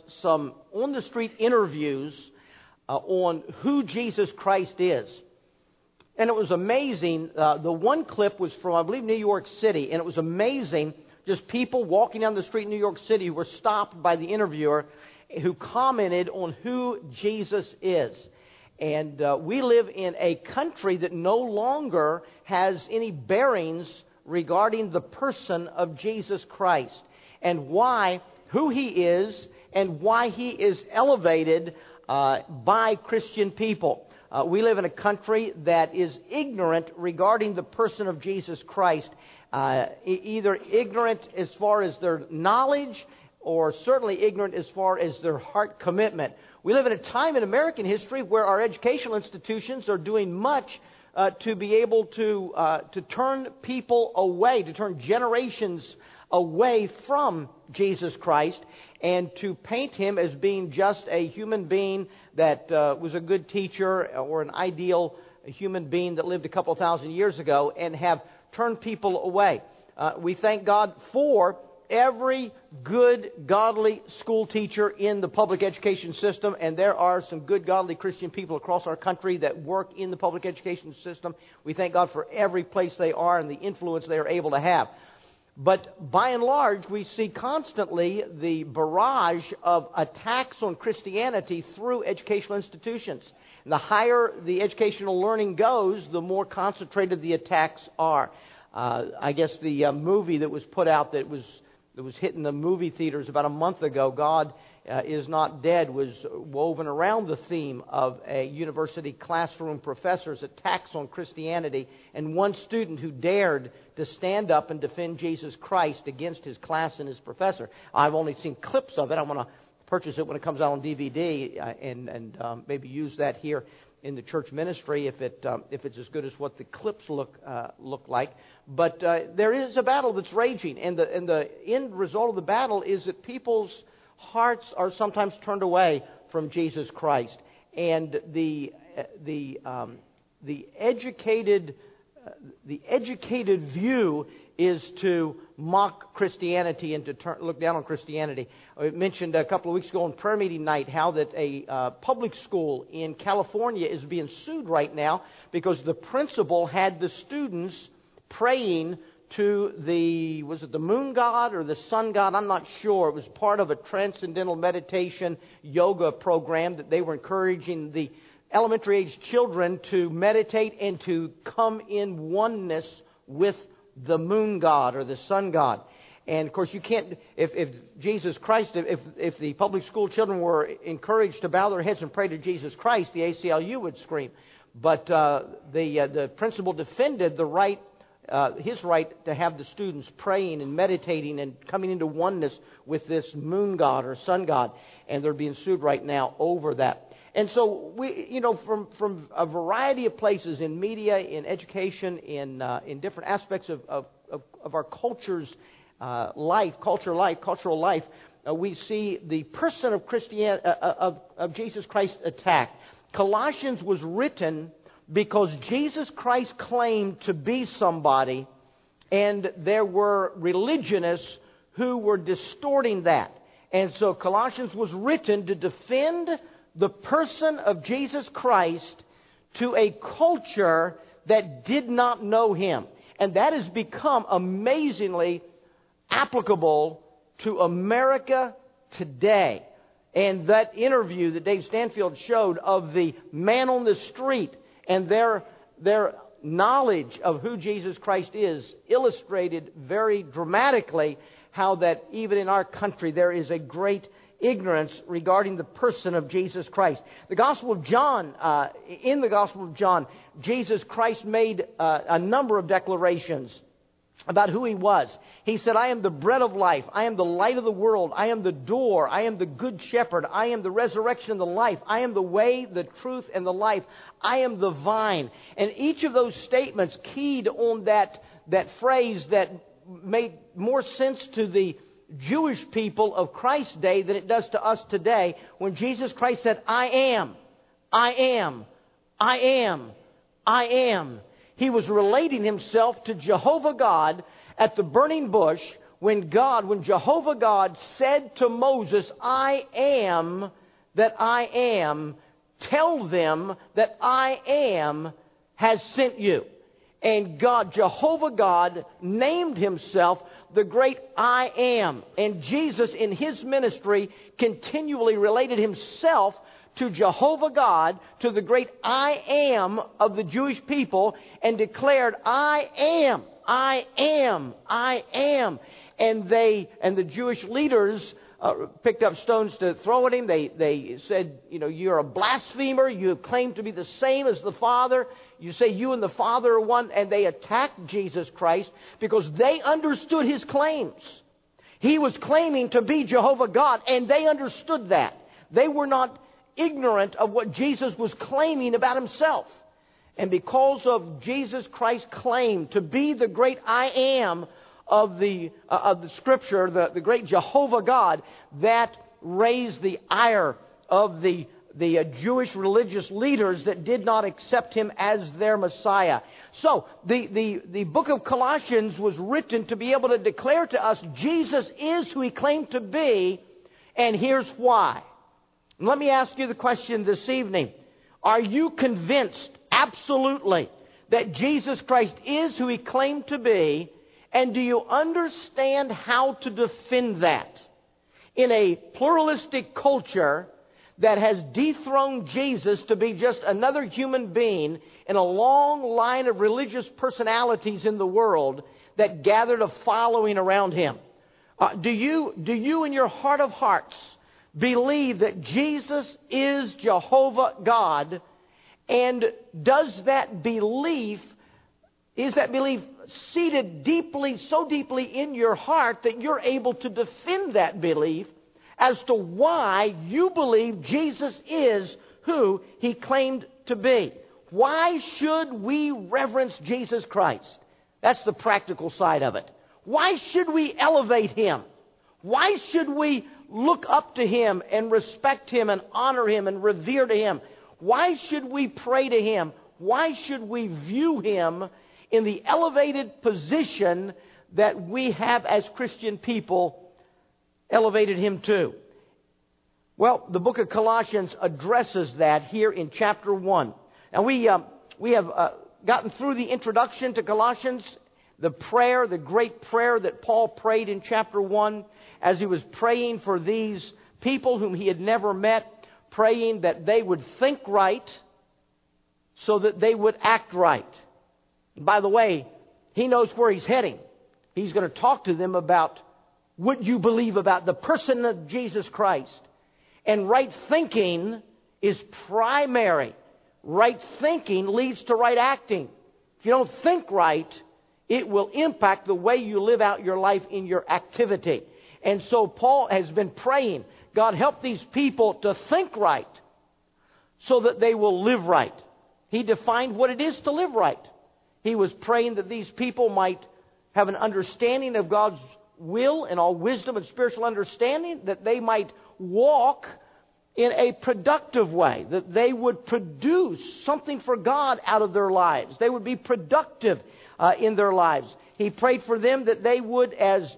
some on-the-street interviews on who Jesus Christ is. And it was amazing. The one clip was from, I believe, New York City. And it was amazing, just people walking down the street in New York City who were stopped by the interviewer who commented on who Jesus is. And we live in a country that no longer has any bearings regarding the person of Jesus Christ and who He is and why He is elevated by Christian people. We live in a country that is ignorant regarding the person of Jesus Christ, either ignorant as far as their knowledge or certainly ignorant as far as their heart commitment. We live in a time in American history where our educational institutions are doing much to be able to turn people away, to turn generations away from Jesus Christ, and to paint Him as being just a human being that was a good teacher or an ideal human being that lived a couple thousand years ago, and have turned people away. We thank God for every good, godly school teacher in the public education system, and there are some good, godly Christian people across our country that work in the public education system. We thank God for every place they are and the influence they are able to have. But by and large, we see constantly the barrage of attacks on Christianity through educational institutions. And the higher the educational learning goes, the more concentrated the attacks are. I guess the movie that was put out that was hitting the movie theaters about a month ago, God Is Not Dead, was woven around the theme of a university classroom professor's attacks on Christianity, and one student who dared to stand up and defend Jesus Christ against his class and his professor. I've only seen clips of it. I want to purchase it when it comes out on DVD and maybe use that here in the church ministry if it's as good as what the clips look like. But there is a battle that's raging, and the end result of the battle is that people's hearts are sometimes turned away from Jesus Christ, and the educated view is to mock Christianity and to look down on Christianity. I mentioned a couple of weeks ago on prayer meeting night how that a public school in California is being sued right now because the principal had the students praying to the moon god or the sun god? I'm not sure. It was part of a transcendental meditation yoga program that they were encouraging the elementary age children to meditate and to come in oneness with the moon god or the sun god. And of course you can't, if Jesus Christ, if the public school children were encouraged to bow their heads and pray to Jesus Christ, the ACLU would scream. But the principal defended the right, his right to have the students praying and meditating and coming into oneness with this moon god or sun god, and they're being sued right now over that. And so we, from a variety of places in media, in education, in different aspects of our cultural life, we see the person of Christianity, of Jesus Christ attacked. Colossians was written because Jesus Christ claimed to be somebody, and there were religionists who were distorting that. And so Colossians was written to defend the person of Jesus Christ to a culture that did not know Him. And that has become amazingly applicable to America today. And that interview that Dave Stanfield showed of the man on the street and their knowledge of who Jesus Christ is illustrated very dramatically how that even in our country there is a great ignorance regarding the person of Jesus Christ. The Gospel of John, in the Gospel of John, Jesus Christ made a number of declarations about who He was. He said, I am the bread of life. I am the light of the world. I am the door. I am the good shepherd. I am the resurrection and the life. I am the way, the truth, and the life. I am the vine. And each of those statements keyed on that phrase that made more sense to the Jewish people of Christ's day than it does to us today, when Jesus Christ said, I am, I am, I am, I am. He was relating Himself to Jehovah God at the burning bush when Jehovah God said to Moses, I am that I am, tell them that I am has sent you. And Jehovah God, named himself the great I am. And Jesus in his ministry continually related himself to Jehovah God, to the great I am of the Jewish people, and declared, I am, I am, I am. And the Jewish leaders picked up stones to throw at him. They said, you're a blasphemer. You claim to be the same as the Father. You say you and the Father are one. And they attacked Jesus Christ because they understood his claims. He was claiming to be Jehovah God, and they understood that. They were not ignorant of what Jesus was claiming about himself. And because of Jesus Christ's claim to be the great I am of the Scripture, the great Jehovah God, that raised the ire of the Jewish religious leaders that did not accept him as their Messiah. So the book of Colossians was written to be able to declare to us Jesus is who he claimed to be, and here's why. Let me ask you the question this evening. Are you convinced absolutely that Jesus Christ is who he claimed to be? And do you understand how to defend that? In a pluralistic culture that has dethroned Jesus to be just another human being in a long line of religious personalities in the world that gathered a following around him. Do you in your heart of hearts believe that Jesus is Jehovah God? And is that belief seated deeply, so deeply in your heart that you're able to defend that belief as to why you believe Jesus is who he claimed to be? Why should we reverence Jesus Christ? That's the practical side of it. Why should we elevate him? Why should we look up to him and respect him and honor him and revere to him? Why should we pray to him? Why should we view him in the elevated position that we have as Christian people elevated him to? Well, the book of Colossians addresses that here in chapter 1. Now we have gotten through the introduction to Colossians, the great prayer that Paul prayed in chapter 1 as he was praying for these people whom he had never met, praying that they would think right so that they would act right. By the way, he knows where he's heading. He's going to talk to them about what you believe about the person of Jesus Christ. And right thinking is primary. Right thinking leads to right acting. If you don't think right, it will impact the way you live out your life in your activity. And so Paul has been praying, God, help these people to think right so that they will live right. He defined what it is to live right. He was praying that these people might have an understanding of God's will and all wisdom and spiritual understanding, that they might walk in a productive way, that they would produce something for God out of their lives. They would be productive in their lives. He prayed for them that they would, as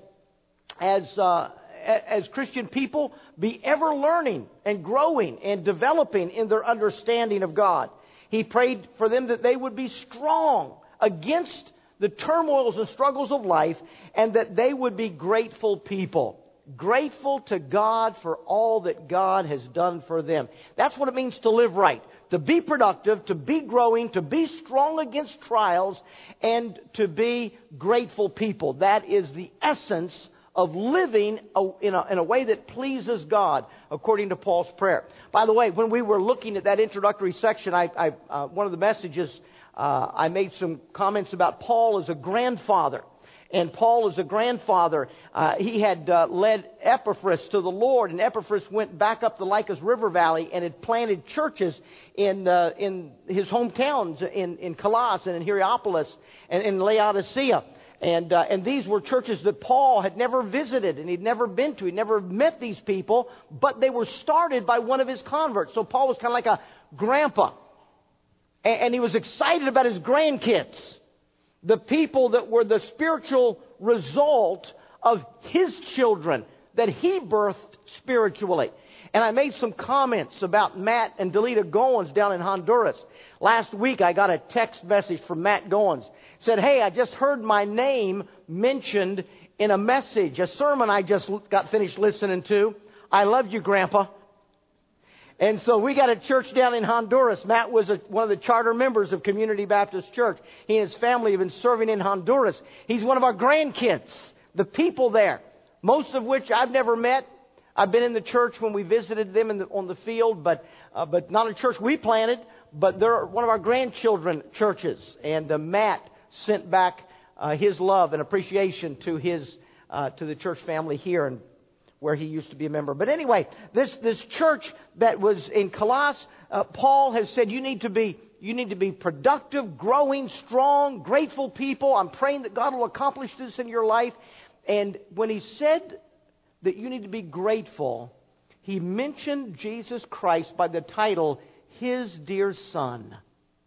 Christian people, be ever learning and growing and developing in their understanding of God. He prayed for them that they would be strong against the turmoils and struggles of life, and that they would be grateful people. Grateful to God for all that God has done for them. That's what it means to live right. To be productive, to be growing, to be strong against trials, and to be grateful people. That is the essence of living in a way that pleases God, according to Paul's prayer. By the way, when we were looking at that introductory section, one of the messages, I made some comments about Paul as a grandfather. And Paul as a grandfather, he had led Epaphras to the Lord, and Epaphras went back up the Lycus River Valley and had planted churches in his hometowns in Colossus and in Hierapolis and in Laodicea. And these were churches that Paul had never visited and he'd never been to. He'd never met these people, but they were started by one of his converts. So Paul was kind of like a grandpa. And he was excited about his grandkids, the people that were the spiritual result of His children that He birthed spiritually. And I made some comments about Matt and Delita Goins down in Honduras. Last week I got a text message from Matt Goins. Said, hey, I just heard my name mentioned in a message, a sermon I just got finished listening to. I love you, Grandpa. And so we got a church down in Honduras. Matt was one of the charter members of Community Baptist Church. He and his family have been serving in Honduras. He's one of our grandkids, the people there, most of which I've never met. I've been in the church when we visited them on the field, but not a church we planted, but they're one of our grandchildren churches. And Matt sent back his love and appreciation to to the church family here and where he used to be a member. But anyway, this church that was in Colossus, Paul has said you need to be productive, growing, strong, grateful people. I'm praying that God will accomplish this in your life. And when he said that you need to be grateful, he mentioned Jesus Christ by the title, His Dear Son.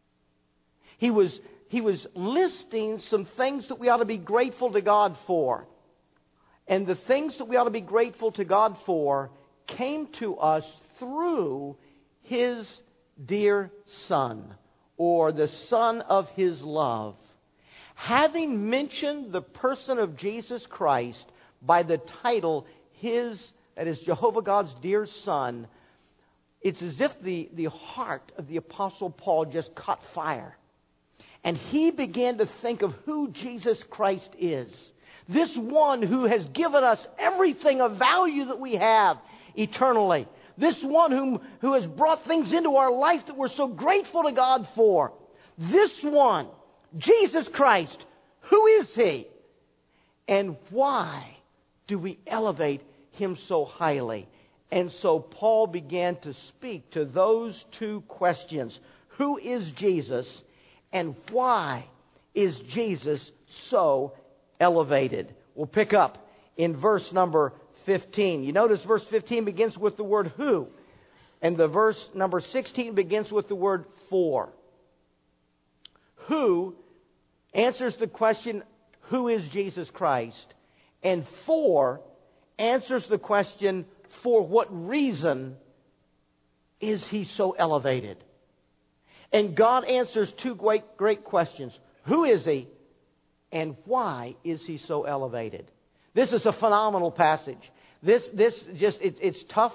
He was listing some things that we ought to be grateful to God for. And the things that we ought to be grateful to God for came to us through His dear Son, or the Son of His love. Having mentioned the person of Jesus Christ by the title, that is Jehovah God's dear Son, it's as if the heart of the Apostle Paul just caught fire. And he began to think of who Jesus Christ is. This one who has given us everything of value that we have eternally. This one who has brought things into our life that we're so grateful to God for. This one, Jesus Christ, who is He? And why do we elevate Him so highly? And so Paul began to speak to those two questions. Who is Jesus? And why is Jesus so elevated? We'll pick up in verse number 15. You notice verse 15 begins with the word who. And the verse number 16 begins with the word for. Who answers the question, who is Jesus Christ? And for answers the question, for what reason is He so elevated? And God answers two great questions. Who is He? And why is He so elevated? This is a phenomenal passage. It's tough.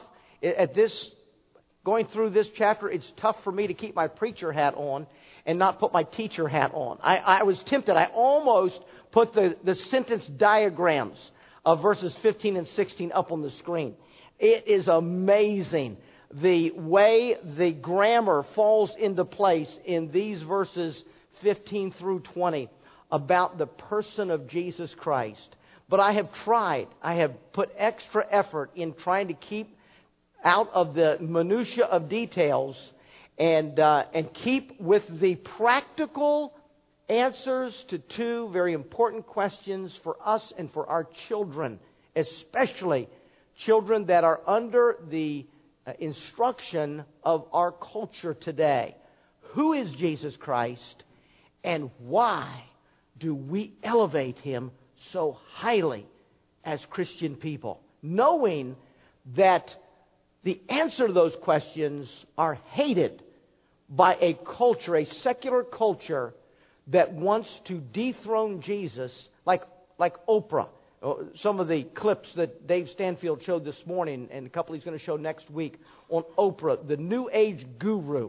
Going through this chapter, it's tough for me to keep my preacher hat on and not put my teacher hat on. I was tempted. I almost put the sentence diagrams of verses 15 and 16 up on the screen. It is amazing the way the grammar falls into place in these verses 15 through 20 about the person of Jesus Christ. But I have put extra effort in trying to keep out of the minutia of details and keep with the practical answers to two very important questions for us and for our children, especially children that are under the instruction of our culture today. Who is Jesus Christ, and why do we elevate Him so highly as Christian people, knowing that the answer to those questions are hated by a culture, a secular culture that wants to dethrone Jesus, like Oprah. Some of the clips that Dave Stanfield showed this morning, and a couple he's going to show next week, on Oprah, the New Age guru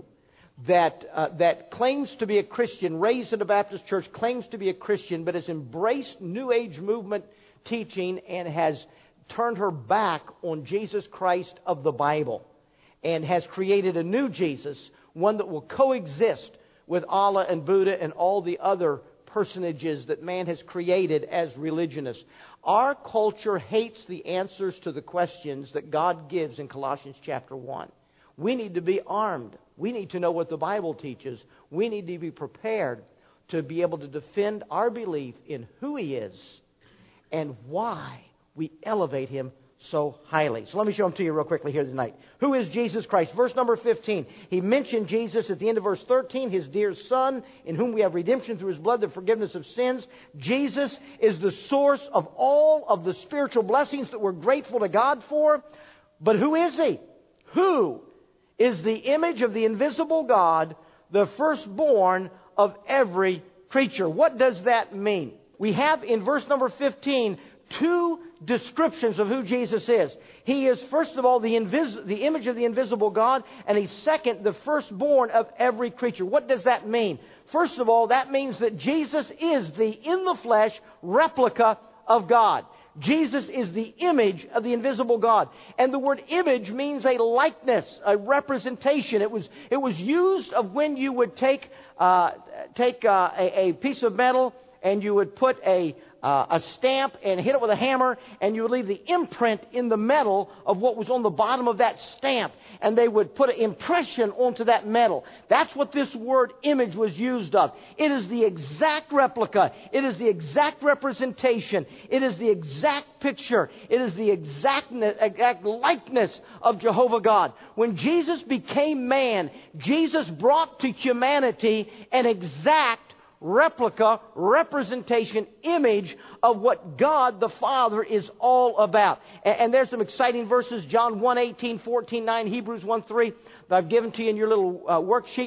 that claims to be a Christian, raised in a Baptist church, claims to be a Christian, but has embraced New Age movement teaching and has turned her back on Jesus Christ of the Bible and has created a new Jesus, one that will coexist with Allah and Buddha and all the other personages that man has created as religionists. Our culture hates the answers to the questions that God gives in Colossians chapter 1. We need to be armed. We need to know what the Bible teaches. We need to be prepared to be able to defend our belief in who He is and why we elevate Him so highly. So let me show them to you real quickly here tonight. Who is Jesus Christ? Verse number 15. He mentioned Jesus at the end of verse 13, His dear Son, in whom we have redemption through His blood, the forgiveness of sins. Jesus is the source of all of the spiritual blessings that we're grateful to God for. But who is He? Who is the image of the invisible God, the firstborn of every creature? What does that mean? We have in verse number 15 two descriptions of who Jesus is. He is, first of all, the image of the invisible God, and He's second, the firstborn of every creature. What does that mean? First of all, that means that Jesus is the in-the-flesh replica of God. Jesus is the image of the invisible God. And the word image means a likeness, a representation. It was used of when you would take a piece of metal and you would put a stamp and hit it with a hammer, and you would leave the imprint in the metal of what was on the bottom of that stamp, and they would put an impression onto that metal. That's what this word image was used of. It is the exact replica. It is the exact representation. It is the exact picture. It is the exact likeness of Jehovah God. When Jesus became man, Jesus brought to humanity an exact replica, representation, image of what God the Father is all about. And there's some exciting verses. John 1:18, 14:9, Hebrews 1:3 that I've given to you in your little worksheet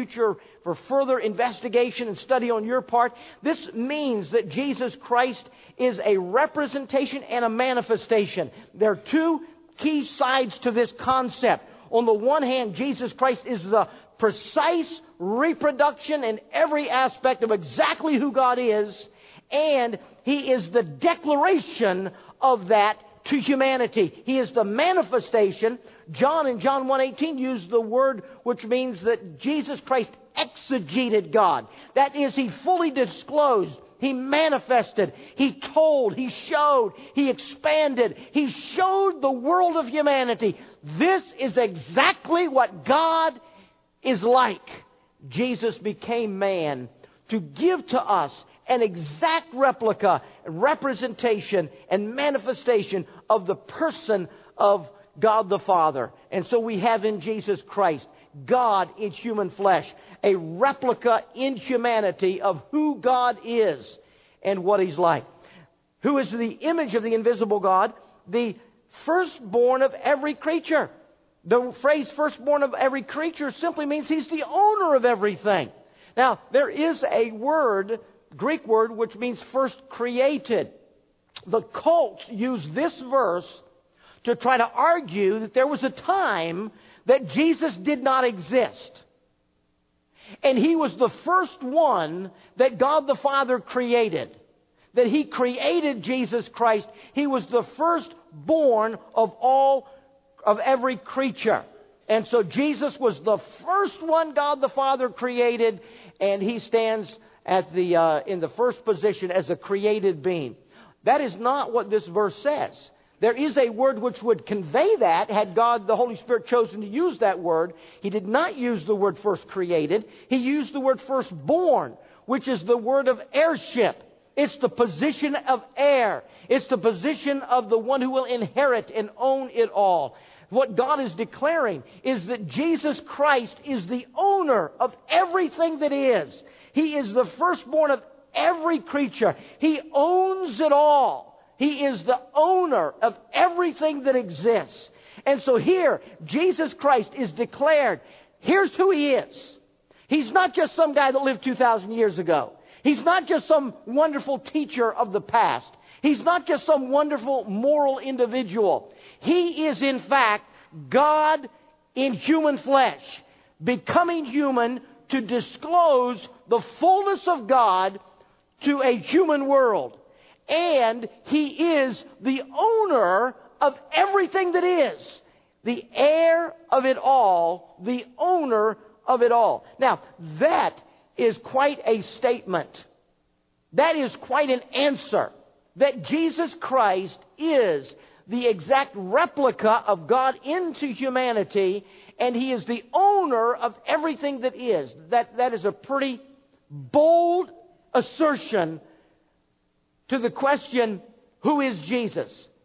for further investigation and study on your part. This means that Jesus Christ is a representation and a manifestation. There are two key sides to this concept. On the one hand, Jesus Christ is the precise reproduction in every aspect of exactly who God is, and He is the declaration of that to humanity. He is the manifestation. John in John 1:18 used the word which means that Jesus Christ exegeted God. That is, He fully disclosed, He manifested, He told, He showed, He expanded, He showed the world of humanity. This is exactly what God is like. Jesus became man to give to us an exact replica, representation, and manifestation of the person of God the Father. And so we have in Jesus Christ, God in human flesh, a replica in humanity of who God is and what He's like. Who is the image of the invisible God, the firstborn of every creature. The phrase firstborn of every creature simply means He's the owner of everything. Now, there is a word, Greek word, which means first created. The cults use this verse to try to argue that there was a time that Jesus did not exist. And He was the first one that God the Father created. That He created Jesus Christ. He was the firstborn of every creature. And so Jesus was the first one God the Father created, and He stands at in the first position as a created being. That is not what this verse says. There is a word which would convey that had God, the Holy Spirit, chosen to use that word. He did not use the word first created. He used the word firstborn, which is the word of heirship. It's the position of heir. It's the position of the one who will inherit and own it all. What God is declaring is that Jesus Christ is the owner of everything that is. He is the firstborn of every creature. He owns it all. He is the owner of everything that exists. And so here, Jesus Christ is declared. Here's who He is. He's not just some guy that lived 2,000 years ago. He's not just some wonderful teacher of the past. He's not just some wonderful moral individual. He is, in fact, God in human flesh, becoming human to disclose the fullness of God to a human world. And He is the owner of everything that is, the heir of it all, the owner of it all. Now, that is quite a statement. That is quite an answer. That Jesus Christ is the exact replica of God into humanity, and He is the owner of everything that is. That is a pretty bold assertion to the question, who is Jesus?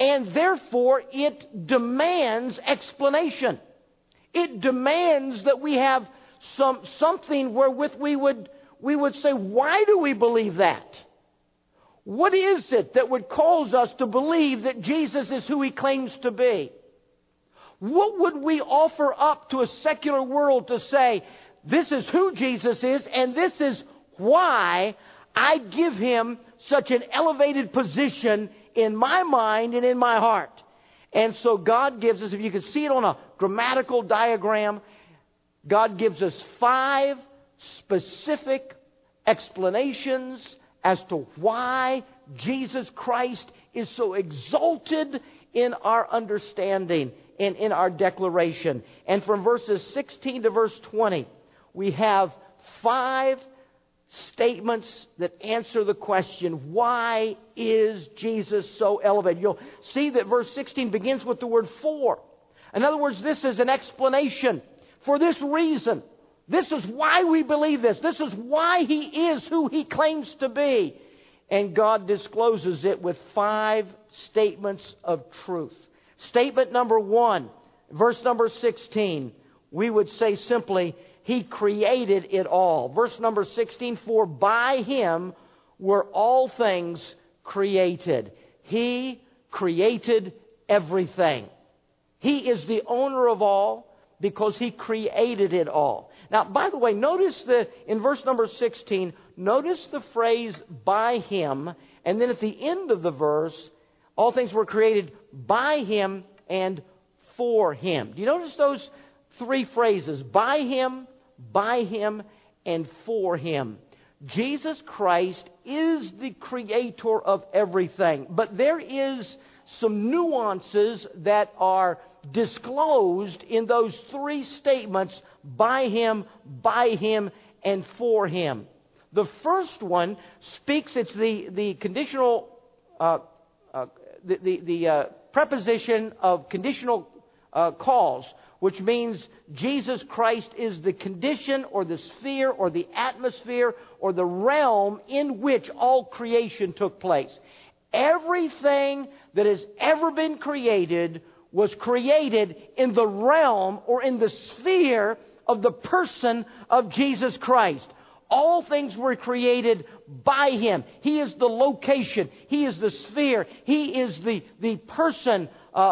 And therefore, it demands explanation. It demands that we have something wherewith we would say, why do we believe that? What is it that would cause us to believe that Jesus is who He claims to be? What would we offer up to a secular world to say, this is who Jesus is, and this is why I give Him such an elevated position in my mind and in my heart? And so God gives us, if you could see it on a grammatical diagram, God gives us 5 specific explanations as to why Jesus Christ is so exalted in our understanding and in our declaration. And from verses 16 to verse 20, we have 5 statements that answer the question, why is Jesus so elevated? You'll see that verse 16 begins with the word for. In other words, this is an explanation. For this reason, this is why we believe this. This is why He is who He claims to be. And God discloses it with 5 statements of truth. Statement number 1, verse number 16, we would say simply, He created it all. Verse number 16, for by Him were all things created. He created everything. He is the owner of all because He created it all. Now, by the way, notice in verse number 16, notice the phrase by Him, and then at the end of the verse, all things were created by Him and for Him. Do you notice those 3 phrases? By Him, and for Him. Jesus Christ is the creator of everything. But there is some nuances that are disclosed in those 3 statements, by Him, and for Him. The first one speaks, it's the conditional, the preposition of conditional cause, which means Jesus Christ is the condition or the sphere or the atmosphere or the realm in which all creation took place. Everything that has ever been created was created in the realm or in the sphere of the person of Jesus Christ. All things were created by Him. He is the location. He is the sphere. He is the person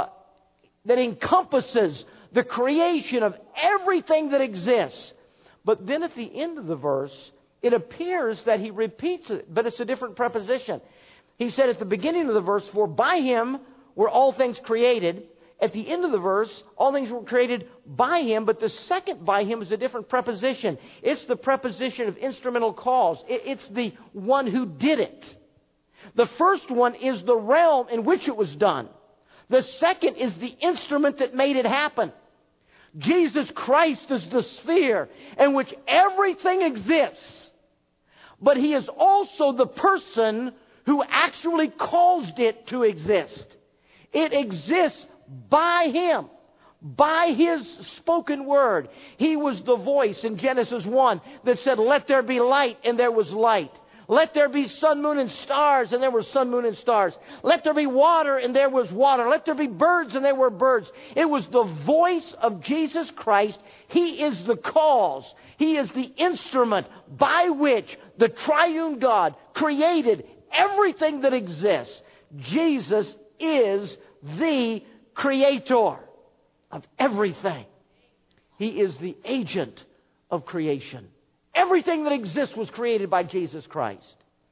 that encompasses the creation of everything that exists. But then at the end of the verse, it appears that He repeats it, but it's a different preposition. He said at the beginning of the verse, for by Him were all things created. At the end of the verse, all things were created by Him, but the second by Him is a different preposition. It's the preposition of instrumental cause. It's the one who did it. The first one is the realm in which it was done. The second is the instrument that made it happen. Jesus Christ is the sphere in which everything exists. But He is also the person who actually caused it to exist. It exists by Him, by His spoken word. He was the voice in Genesis 1 that said, let there be light, and there was light. Let there be sun, moon, and stars, and there were sun, moon, and stars. Let there be water, and there was water. Let there be birds, and there were birds. It was the voice of Jesus Christ. He is the cause. He is the instrument by which the triune God created everything that exists. Jesus is the creator of everything. He is the agent of creation. Everything that exists was created by Jesus Christ.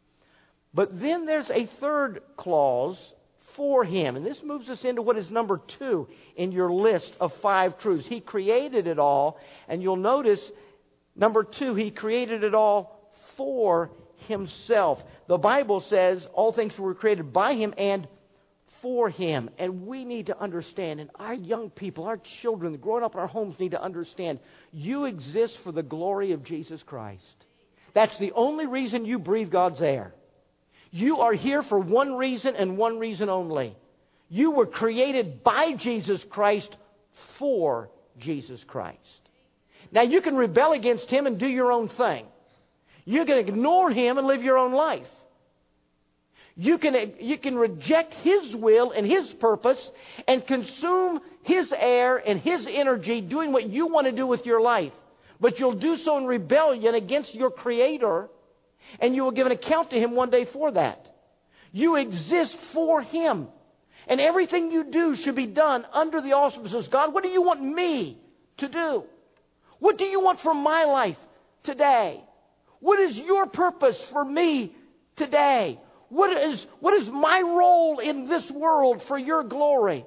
But then there's a third clause, for Him. And this moves us into what is number 2 in your list of 5 truths. He created it all. And you'll notice, number 2, He created it all for Himself. The Bible says all things were created by Him and for Him. And we need to understand, and our young people, our children growing up in our homes need to understand, you exist for the glory of Jesus Christ. That's the only reason you breathe God's air. You are here for one reason and one reason only. You were created by Jesus Christ for Jesus Christ. Now you can rebel against Him and do your own thing. You can ignore Him and live your own life. You can reject His will and His purpose and consume His air and His energy doing what you want to do with your life. But you'll do so in rebellion against your Creator, and you will give an account to Him one day for that. You exist for Him. And everything you do should be done under the auspices. God, what do you want me to do? What do you want for my life today? What is your purpose for me today? What is my role in this world for your glory?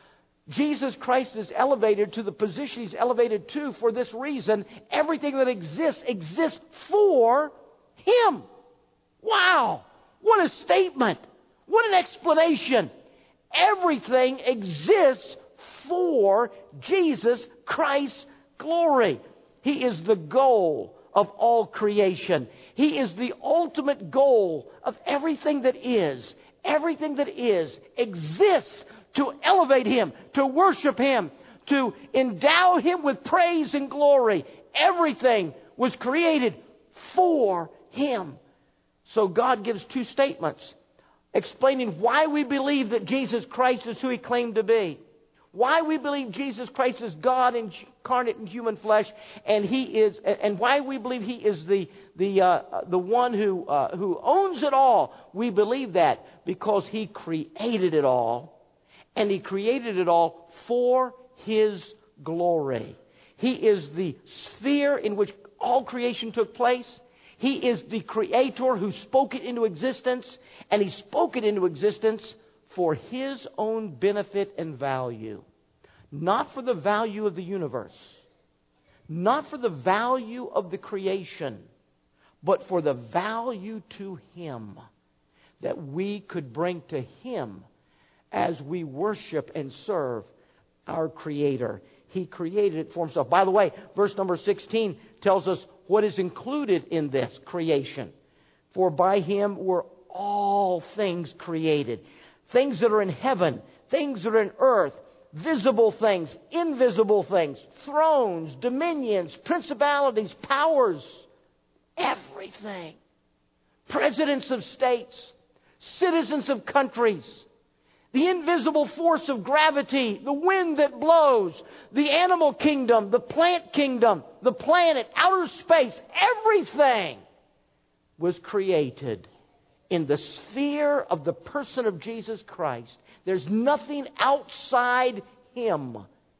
Jesus Christ is elevated to the position He's elevated to for this reason. Everything that exists for Him. Wow! What a statement! What an explanation! Everything exists for Jesus Christ's glory. He is the goal of all creation. He is the ultimate goal of everything that is. Everything that is exists to elevate Him, to worship Him, to endow Him with praise and glory. Everything was created for Him. So God gives two statements explaining why we believe that Jesus Christ is who He claimed to be. Why we believe Jesus Christ is God incarnate in human flesh, and why we believe He is the one who owns it all. We believe that because He created it all, and He created it all for His glory. He is the sphere in which all creation took place. He is the Creator who spoke it into existence, and He spoke it into existence for His own benefit and value. Not for the value of the universe. Not for the value of the creation. But for the value to Him that we could bring to Him as we worship and serve our Creator. He created it for Himself. By the way, verse number 16 tells us what is included in this creation. For by Him were all things created. Things that are in heaven, things that are in earth, visible things, invisible things, thrones, dominions, principalities, powers, everything. Presidents of states, citizens of countries, the invisible force of gravity, the wind that blows, the animal kingdom, the plant kingdom, the planet, outer space, everything was created in the sphere of the person of Jesus Christ. There's nothing outside Him.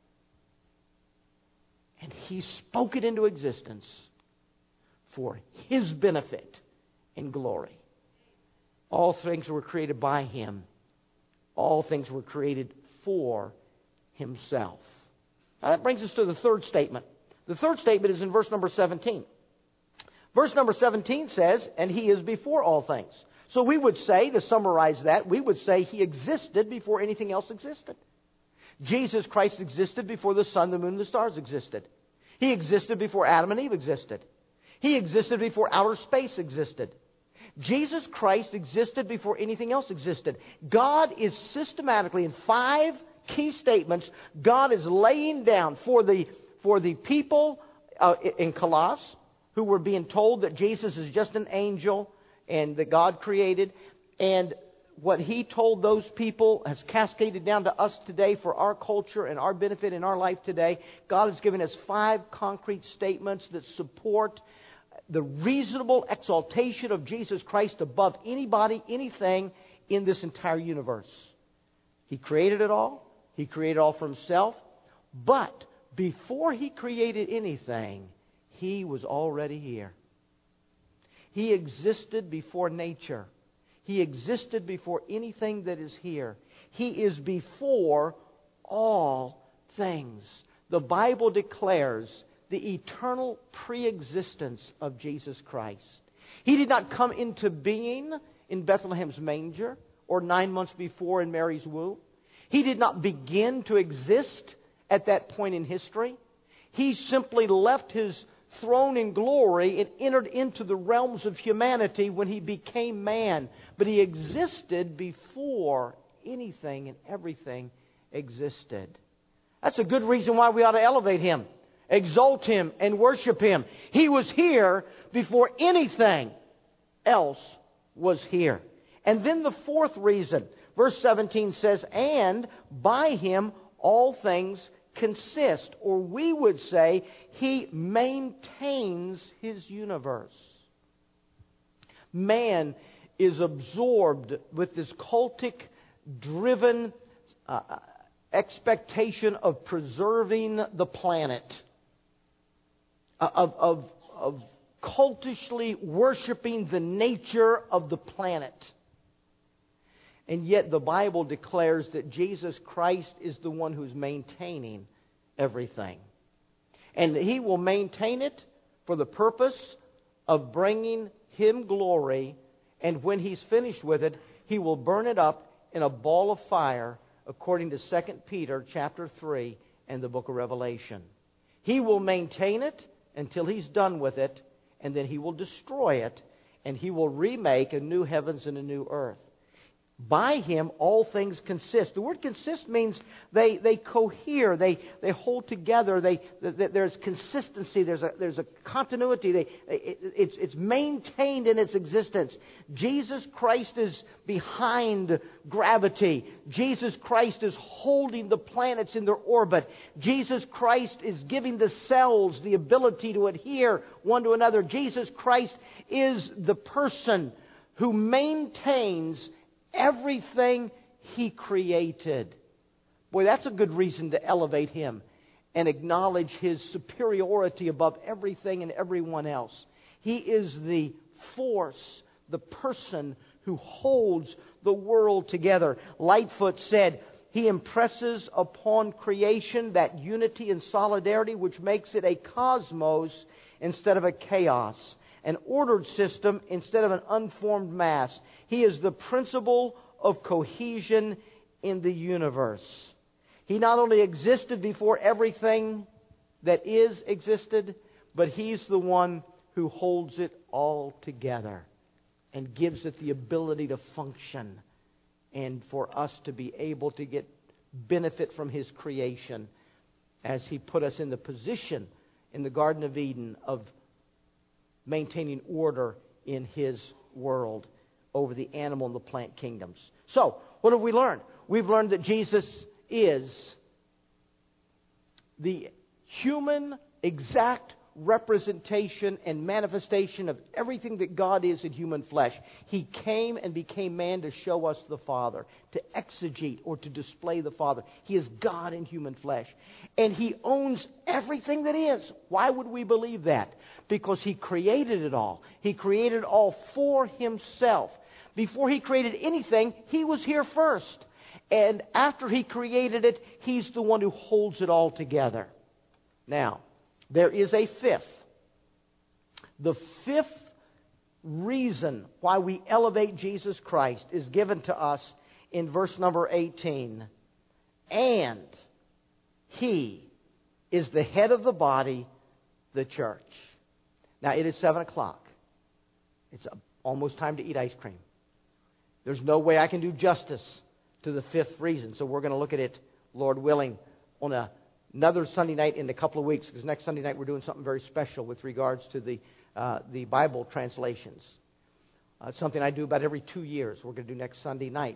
And He spoke it into existence for His benefit and glory. All things were created by Him. All things were created for Himself. Now that brings us to the third statement. The third statement is in verse number 17. Verse number 17 says, and He is before all things. So we would say, to summarize that, we would say He existed before anything else existed. Jesus Christ existed before the sun, the moon, and the stars existed. He existed before Adam and Eve existed. He existed before outer space existed. Jesus Christ existed before anything else existed. God is systematically, in 5 key statements, God is laying down for the people in Colossus who were being told that Jesus is just an angel and that God created. And what He told those people has cascaded down to us today for our culture and our benefit in our life today. God has given us 5 concrete statements that support the reasonable exaltation of Jesus Christ above anybody, anything in this entire universe. He created it all. He created it all for Himself. But before He created anything, He was already here. He existed before nature. He existed before anything that is here. He is before all things. The Bible declares the eternal preexistence of Jesus Christ. He did not come into being in Bethlehem's manger or 9 months before in Mary's womb. He did not begin to exist at that point in history. He simply left His throne in glory and entered into the realms of humanity when He became man. But He existed before anything and everything existed. That's a good reason why we ought to elevate Him, exalt Him, and worship Him. He was here before anything else was here. And then the fourth reason, verse 17 says, and by Him all things consist. Or we would say, He maintains His universe. Man is absorbed with this cultic-driven expectation of preserving the planet, of cultishly worshiping the nature of the planet. And yet the Bible declares that Jesus Christ is the one who's maintaining everything. And He will maintain it for the purpose of bringing Him glory. And when He's finished with it, He will burn it up in a ball of fire, according to 2 Peter chapter 3 and the book of Revelation. He will maintain it until He's done with it, and then He will destroy it, and He will remake a new heavens and a new earth. By Him, all things consist. The word consist means they cohere, they hold together, there's consistency, there's a continuity, it's maintained in its existence. Jesus Christ is behind gravity. Jesus Christ is holding the planets in their orbit. Jesus Christ is giving the cells the ability to adhere one to another. Jesus Christ is the person who maintains everything He created. Boy, that's a good reason to elevate Him and acknowledge His superiority above everything and everyone else. He is the force, the person who holds the world together. Lightfoot said, He impresses upon creation that unity and solidarity which makes it a cosmos instead of a chaos, an ordered system instead of an unformed mass. He is the principle of cohesion in the universe. He not only existed before everything that is existed, but He's the one who holds it all together and gives it the ability to function and for us to be able to get benefit from His creation as He put us in the position in the Garden of Eden of maintaining order in His world over the animal and the plant kingdoms. So, what have we learned? We've learned that Jesus is the human exact representation and manifestation of everything that God is in human flesh. He came and became man to show us the Father, to exegete or to display the Father. He is God in human flesh. And He owns everything that is. Why would we believe that? Because He created it all. He created it all for Himself. Before He created anything, He was here first. And after He created it, He's the one who holds it all together. Now, there is a fifth. The fifth reason why we elevate Jesus Christ is given to us in verse number 18. And He is the head of the body, the church. Now, it is 7 o'clock. It's almost time to eat ice cream. There's no way I can do justice to the fifth reason. So we're going to look at it, Lord willing, on another Sunday night in a couple of weeks. Because next Sunday night we're doing something very special with regards to the Bible translations. It's something I do about every 2 years. We're going to do next Sunday night.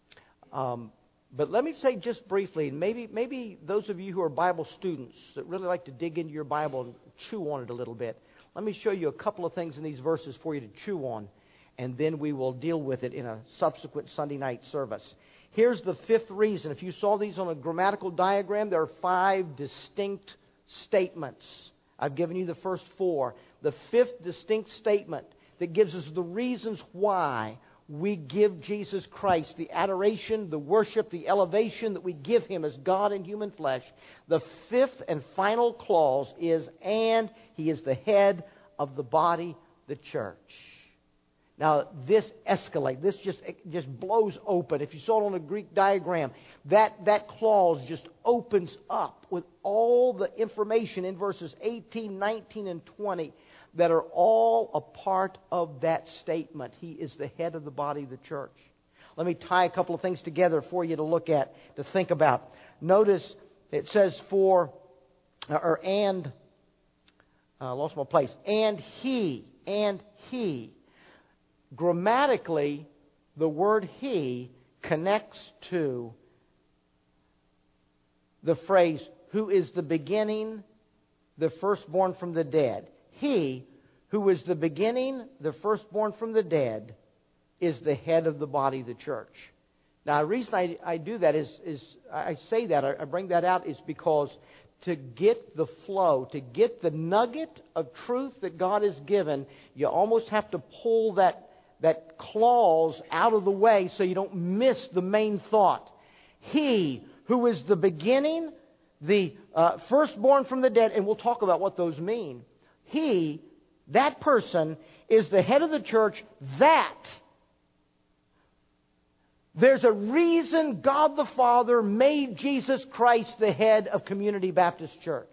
But let me say just briefly, maybe those of you who are Bible students that really like to dig into your Bible and chew on it a little bit, let me show you a couple of things in these verses for you to chew on, and then we will deal with it in a subsequent Sunday night service. Here's the fifth reason. If you saw these on a grammatical diagram, there are 5 distinct statements. I've given you the first 4. The fifth distinct statement that gives us the reasons why we give Jesus Christ the adoration, the worship, the elevation that we give Him as God in human flesh. The fifth and final clause is, and He is the head of the body, the church. Now, this escalates. This just blows open. If you saw it on a Greek diagram, that clause just opens up with all the information in verses 18, 19, and 20 that are all a part of that statement. He is the head of the body of the church. Let me tie a couple of things together for you to look at, to think about. Notice it says lost my place. And he. Grammatically, the word He connects to the phrase, who is the beginning, the firstborn from the dead. He, who is the beginning, the firstborn from the dead, is the head of the body, the church. Now, the reason I do that is I say that, I bring that out, is because to get the flow, to get the nugget of truth that God has given, you almost have to pull that clause out of the way so you don't miss the main thought. He, who is the beginning, the firstborn from the dead, and we'll talk about what those mean. He, that person, is the head of the church. That there's a reason God the Father made Jesus Christ the head of Community Baptist Church.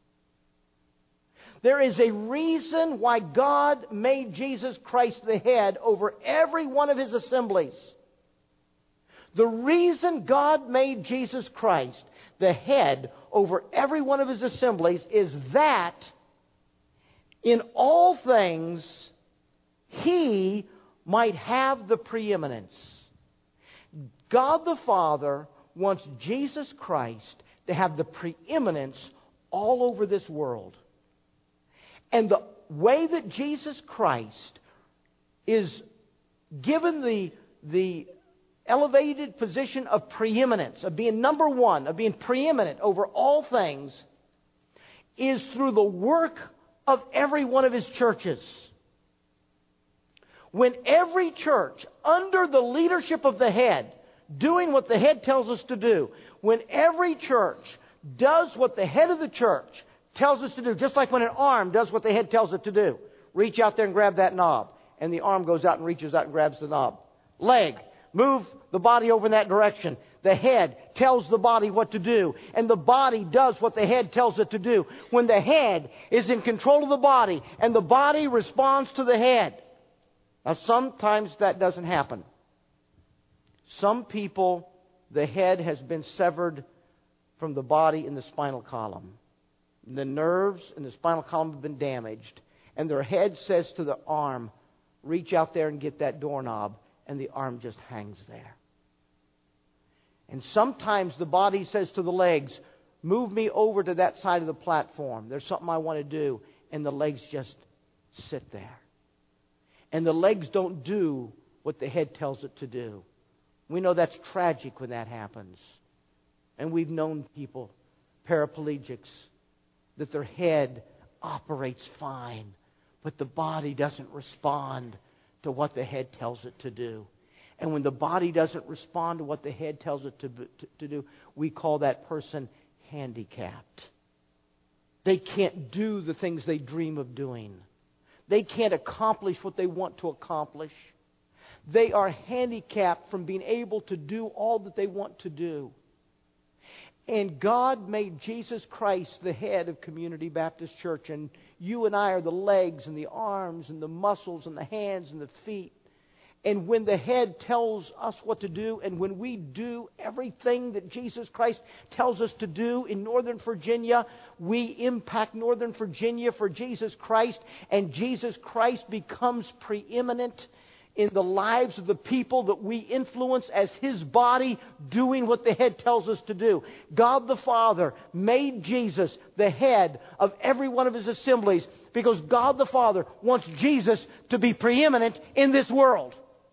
There is a reason why God made Jesus Christ the head over every one of His assemblies. The reason God made Jesus Christ the head over every one of His assemblies is that in all things He might have the preeminence. God the Father wants Jesus Christ to have the preeminence all over this world. And the way that Jesus Christ is given the elevated position of preeminence, of being number one, of being preeminent over all things, is through the work of every one of His churches. When every church, under the leadership of the head, doing what the head tells us to do, when every church does what the head of the church tells us to do, just like when an arm does what the head tells it to do, reach out there and grab that knob, and the arm goes out and reaches out and grabs the knob. Leg, move the body over in that direction. The head tells the body what to do, and the body does what the head tells it to do. When the head is in control of the body, and the body responds to the head. Now, sometimes that doesn't happen. Some people, the head has been severed from the body in the spinal column. The nerves in the spinal column have been damaged. And their head says to the arm, reach out there and get that doorknob. And the arm just hangs there. And sometimes the body says to the legs, move me over to that side of the platform. There's something I want to do. And the legs just sit there. And the legs don't do what the head tells it to do. We know that's tragic when that happens. And we've known people, paraplegics, that their head operates fine, but the body doesn't respond to what the head tells it to do. And when the body doesn't respond to what the head tells it to do, we call that person handicapped. They can't do the things they dream of doing. They can't accomplish what they want to accomplish. They are handicapped from being able to do all that they want to do. And God made Jesus Christ the head of Community Baptist Church. And you and I are the legs and the arms and the muscles and the hands and the feet. And when the head tells us what to do, and when we do everything that Jesus Christ tells us to do in Northern Virginia, we impact Northern Virginia for Jesus Christ. And Jesus Christ becomes preeminent in the lives of the people that we influence as His body, doing what the head tells us to do. God the Father made Jesus the head of every one of His assemblies because God the Father wants Jesus to be preeminent in this world.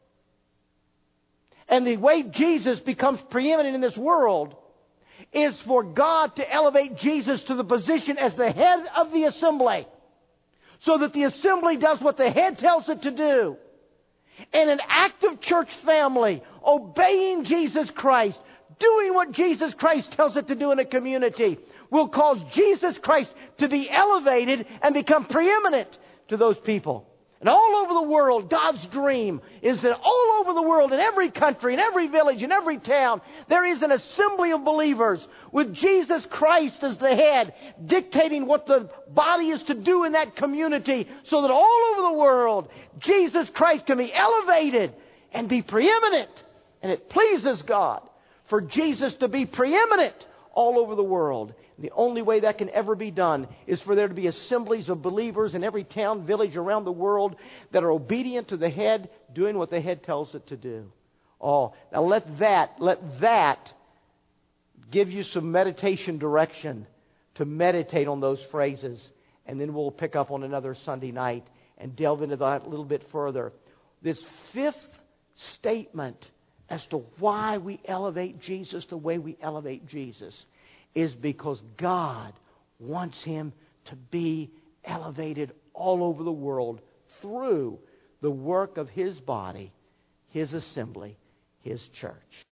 And the way Jesus becomes preeminent in this world is for God to elevate Jesus to the position as the head of the assembly, so that the assembly does what the head tells it to do. And an active church family obeying Jesus Christ, doing what Jesus Christ tells it to do in a community, will cause Jesus Christ to be elevated and become preeminent to those people. And all over the world, God's dream is that all over the world, in every country, in every village, in every town, there is an assembly of believers with Jesus Christ as the head, dictating what the body is to do in that community, so that all over the world, Jesus Christ can be elevated and be preeminent. And it pleases God for Jesus to be preeminent all over the world. The only way that can ever be done is for there to be assemblies of believers in every town, village around the world that are obedient to the head, doing what the head tells it to do. Oh, now let that give you some meditation direction to meditate on those phrases. And then we'll pick up on another Sunday night and delve into that a little bit further. This fifth statement as to why we elevate Jesus the way we elevate Jesus is because God wants Him to be elevated all over the world through the work of His body, His assembly, His church.